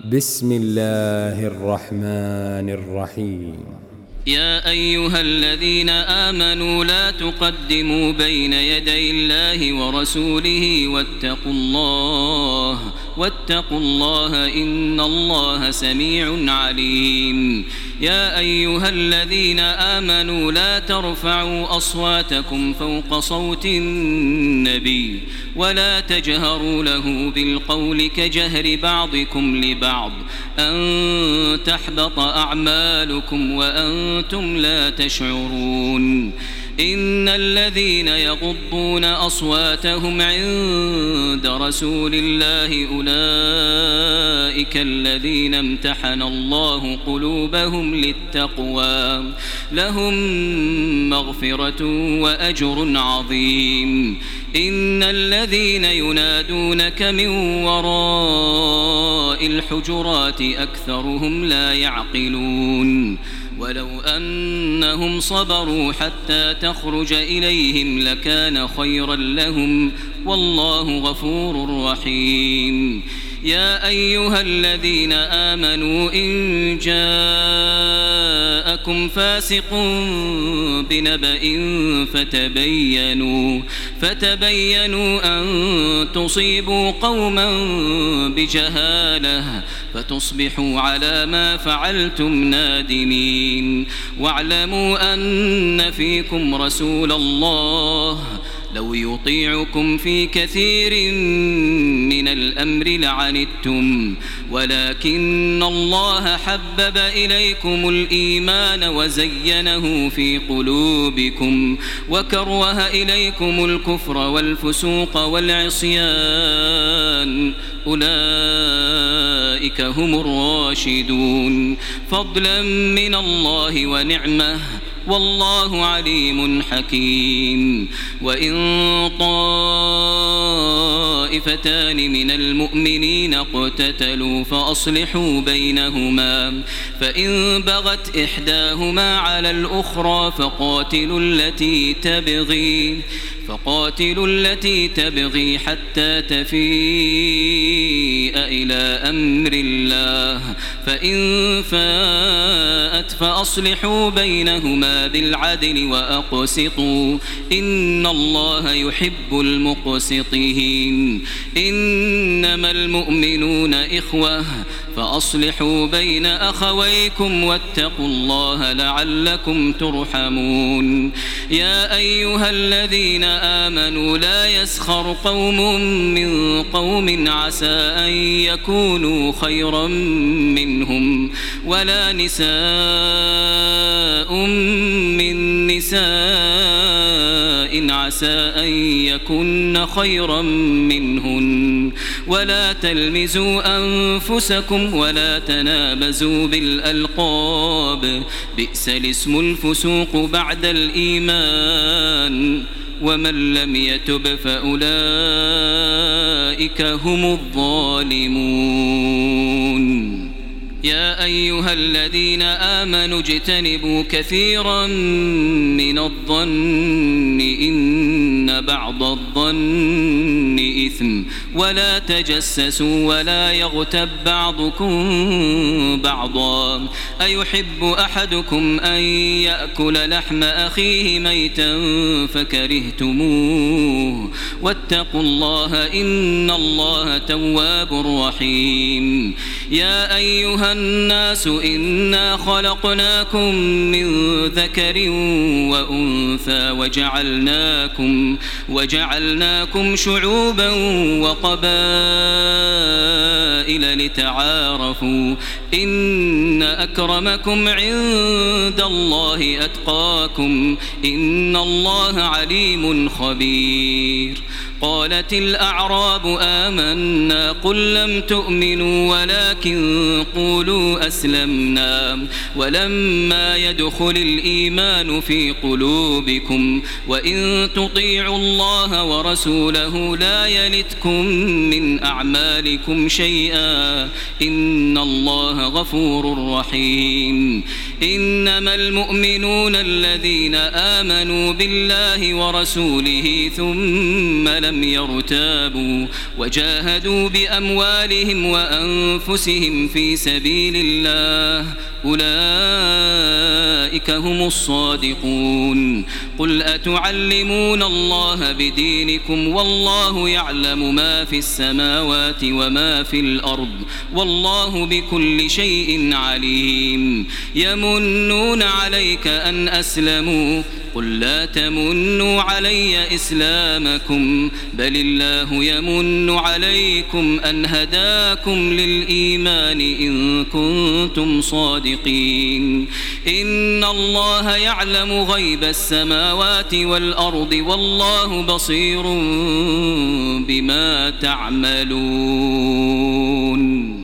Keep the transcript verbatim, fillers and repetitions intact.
بسم الله الرحمن الرحيم. يا أيها الذين آمنوا لا تقدموا بين يدي الله ورسوله واتقوا الله واتقوا الله إن الله سميع عليم. يا أيها الذين آمنوا لا ترفعوا أصواتكم فوق صوت النبي ولا تجهروا له بالقول كجهر بعضكم لبعض أن تحبط أعمالكم وأنتم لا تشعرون. إن الذين يغضون أصواتهم عند رسول الله أولئك الذين امتحن الله قلوبهم للتقوى لهم مغفرة وأجر عظيم. إن الذين ينادونك من وراء الحجرات أكثرهم لا يعقلون. ولو أنهم صبروا حتى تخرج إليهم لكان خيرا لهم والله غفور رحيم. يا أيها الذين آمنوا إن جاءكم فاسق بنبأ فتبينوا فتبينوا أن تصيبوا قوما بجهالة فتصبحوا على ما فعلتم نادمين. واعلموا أن فيكم رسول الله لو يطيعكم في كثير من الأمر لعنتم ولكن الله حبب إليكم الإيمان وزينه في قلوبكم وكره إليكم الكفر والفسوق والعصيان أولئك هم الراشدون فضلا من الله ونعمه والله عليم حكيم. وإن طائفتان من المؤمنين اقتتلوا فأصلحوا بينهما فإن بغت إحداهما على الأخرى فقاتلوا التي تبغي فقاتلوا التي تبغي حتى تفيء إلى أمر الله فإن فاءت فأصلحوا بينهما بالعدل وأقسطوا إن الله يحب المقسطين. إنما المؤمنون إخوة فأصلحوا بين أخويكم واتقوا الله لعلكم ترحمون. يا أيها الذين آمنوا لا يسخر قوم من قوم عسى أن يكونوا خيرا منهم ولا نساء من نساء عسى أن يكن خيرا منهن ولا تلمزوا أنفسكم ولا تنابزوا بالألقاب بئس الاسم الفسوق بعد الإيمان ومن لم يتب فأولئك هم الظالمون. يا أيها الذين آمنوا اجتنبوا كثيرا من الظن إن بعض الظن إثم ولا تجسسوا ولا يغتب بعضكم بعضا أيحب أحدكم أن يأكل لحم أخيه ميتا فكرهتموه واتقوا الله إن الله تواب رحيم. يا أيها الناس إنا خلقناكم من ذكر وأنثى وجعلناكم وجعلناكم شعوبا وقبائل لتعارفوا إن أكرمكم عند الله أتقاكم إن الله عليم خبير. قالت الأعراب آمنا قل لم تؤمنوا ولكن قولوا أسلمنا ولما يدخل الإيمان في قلوبكم وإن تطيعوا الله ورسوله لا يلتكم من أعمالكم شيئا إن الله غفور رحيم. إنما المؤمنون الذين آمنوا بالله ورسوله ثم لم لم يرتابوا وجاهدوا بأموالهم وأنفسهم في سبيل الله أولئك هم الصادقون. قل أتعلمون الله بدينكم والله يعلم ما في السماوات وما في الأرض والله بكل شيء عليم. يمنون عليك أن أسلموا قل لا تمنوا علي إسلامكم بل الله يمن عليكم أن هداكم للإيمان إن كنتم صادقين. إن الله يعلم غيب السماوات والأرض والله بصير بما تعملون.